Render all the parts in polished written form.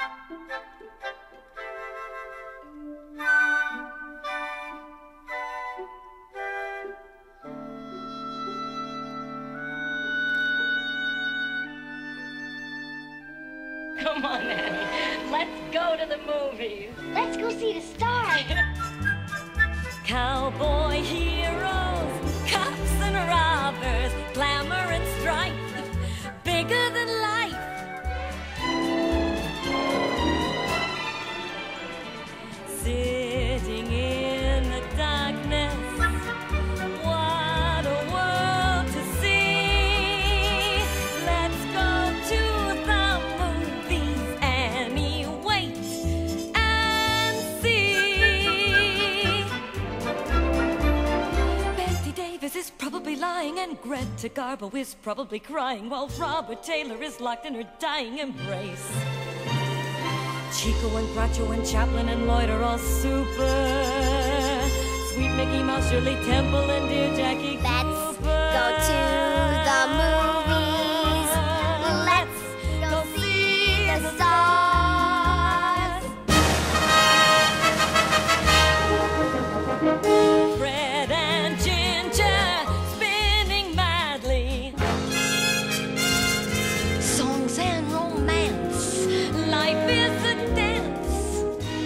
Come on, Annie. Let's go to the movies. Let's go see the stars. Cowboy heroes, cops and robbers, glamour and strife, bigger than life. Sitting in the darkness, what a world to see. Let's go to the movies, Annie, wait and see. Betty Davis is probably lying, and Greta Garbo is probably crying, while Robert Taylor is locked in her dying embrace. Chico and Groucho and Chaplin and Lloyd are all super. Sweet Mickey Mouse, Shirley Temple, and dear Jackie Let's Cooper. go to the movies. Let's go see the stars. Fred and Ginger spinning madly. Songs and romance. Life is a dance.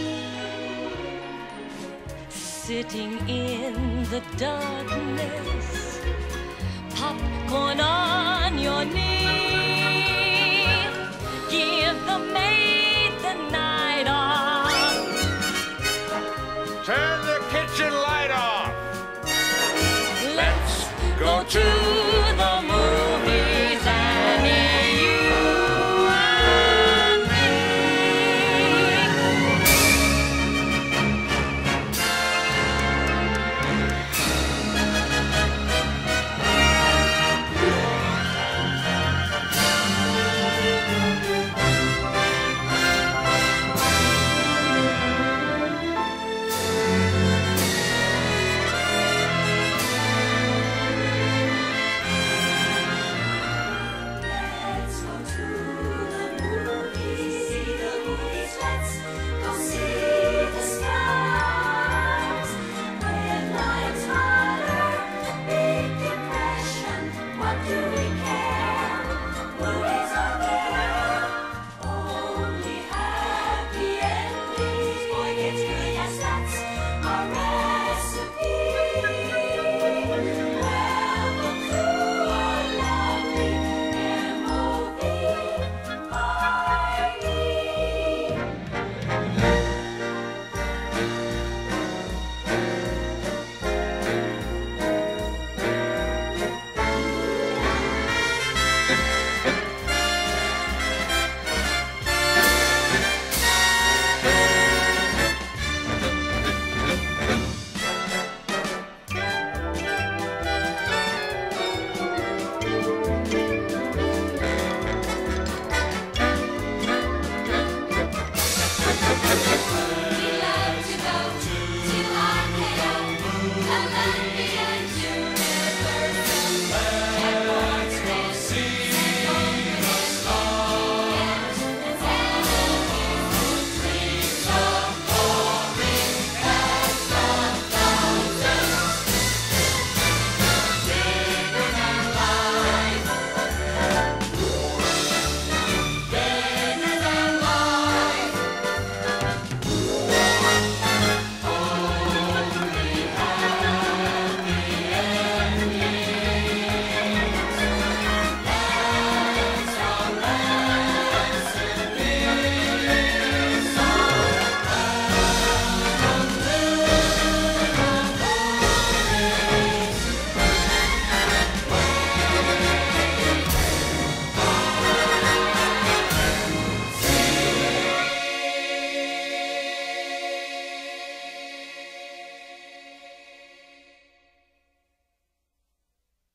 Sitting in the darkness. Popcorn on your knees.